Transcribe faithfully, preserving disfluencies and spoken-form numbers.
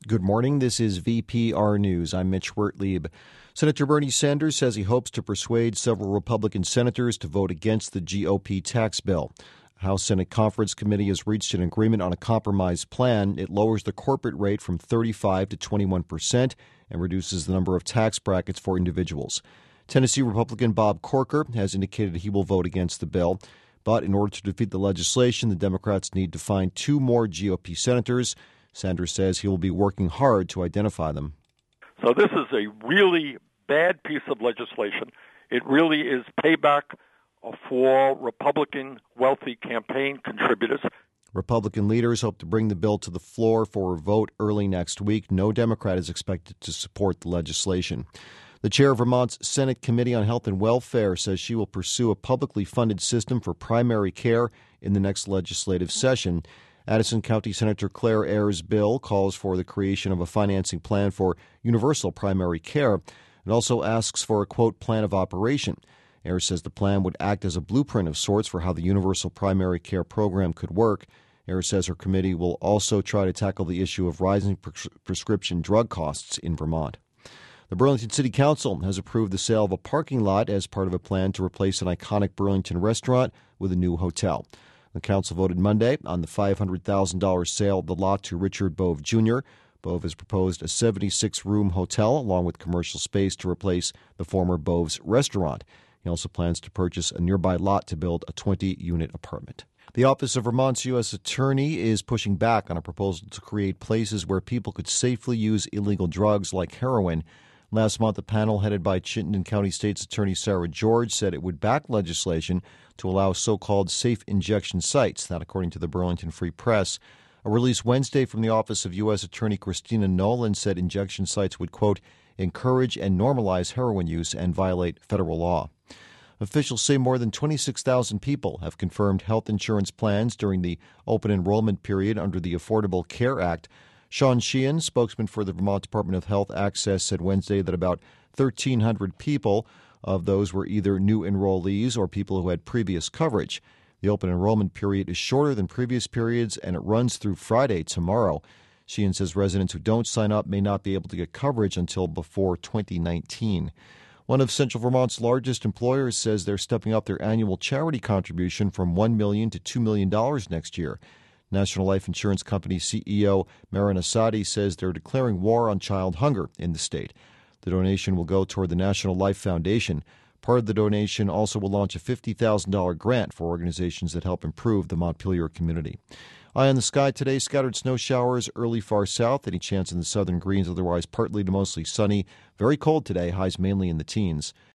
Good morning. This is V P R News. I'm Mitch Wertlieb. Senator Bernie Sanders says he hopes to persuade several Republican senators to vote against the G O P tax bill. House Senate Conference Committee has reached an agreement on a compromise plan. It lowers the corporate rate from thirty-five to twenty-one percent and reduces the number of tax brackets for individuals. Tennessee Republican Bob Corker has indicated he will vote against the bill. But in order to defeat the legislation, the Democrats need to find two more G O P senators. Sanders says he will be working hard to identify them. So this is a really bad piece of legislation. It really is payback for Republican wealthy campaign contributors. Republican leaders hope to bring the bill to the floor for a vote early next week. No Democrat is expected to support the legislation. The chair of Vermont's Senate Committee on Health and Welfare says she will pursue a publicly funded system for primary care in the next legislative session. Addison County Senator Claire Ayers' bill calls for the creation of a financing plan for universal primary care. It also asks for a, quote, plan of operation. Ayers says the plan would act as a blueprint of sorts for how the universal primary care program could work. Ayers says her committee will also try to tackle the issue of rising pres- prescription drug costs in Vermont. The Burlington City Council has approved the sale of a parking lot as part of a plan to replace an iconic Burlington restaurant with a new hotel. The council voted Monday on the five hundred thousand dollars sale of the lot to Richard Bove Junior Bove has proposed a seventy-six room hotel along with commercial space to replace the former Bove's restaurant. He also plans to purchase a nearby lot to build a twenty unit apartment. The Office of Vermont's U S Attorney is pushing back on a proposal to create places where people could safely use illegal drugs like heroin. Last month, a panel headed by Chittenden County State's Attorney Sarah George said it would back legislation to allow so-called safe injection sites, that according to the Burlington Free Press. A release Wednesday from the Office of U S Attorney Christina Nolan said injection sites would, quote, encourage and normalize heroin use and violate federal law. Officials say more than twenty-six thousand people have confirmed health insurance plans during the open enrollment period under the Affordable Care Act. Sean Sheehan, spokesman for the Vermont Department of Health Access, said Wednesday that about thirteen hundred people of those were either new enrollees or people who had previous coverage. The open enrollment period is shorter than previous periods, and it runs through Friday tomorrow. Sheehan says residents who don't sign up may not be able to get coverage until before twenty nineteen. One of Central Vermont's largest employers says they're stepping up their annual charity contribution from one million dollars to two million dollars next year. National Life Insurance Company C E O Marin Asadi says they're declaring war on child hunger in the state. The donation will go toward the National Life Foundation. Part of the donation also will launch a fifty thousand dollars grant for organizations that help improve the Montpelier community. Eye on the sky today, scattered snow showers early far south, any chance in the southern Greens, otherwise partly to mostly sunny. Very cold today, highs mainly in the teens.